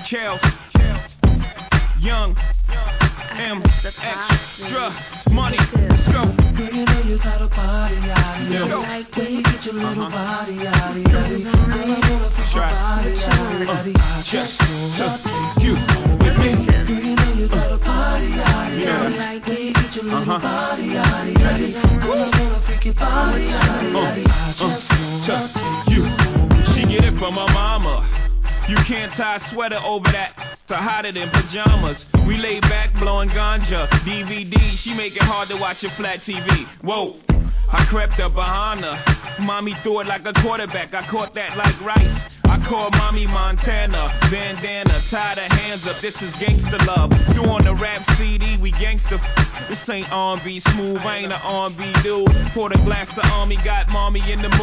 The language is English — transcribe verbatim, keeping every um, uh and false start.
Kel, Young, M, Extra, Money, let's go. Girl, you know you got a body, yaddy, Yeah. yaddy. Where you get your little Uh-huh. body, yaddy, yaddy. Girl, I wanna freak your Right. body, yaddy, yaddy. I Just just wanna to take you with me. Girl, you know you got a body, yaddy, You know yaddy. that. Where you get your little Uh-huh. body, yaddy, yaddy. Girl, I wanna freak your body, yaddy, Uh, yaddy. I uh, just wanna to take you. you home. She get it from her mama. You can't tie a sweater over that. So hotter than pajamas. We lay back blowing ganja. D V D, she make it hard to watch a flat T V. Whoa, I crept up behind her. Mommy threw it like a quarterback. I caught that like rice. I call mommy Montana. Bandana, tie the hands up. This is gangster love. You on the rap C D, we gangster. This ain't R and B smooth. I ain't an R and B dude. Poured a glass of Army, got mommy in the mood.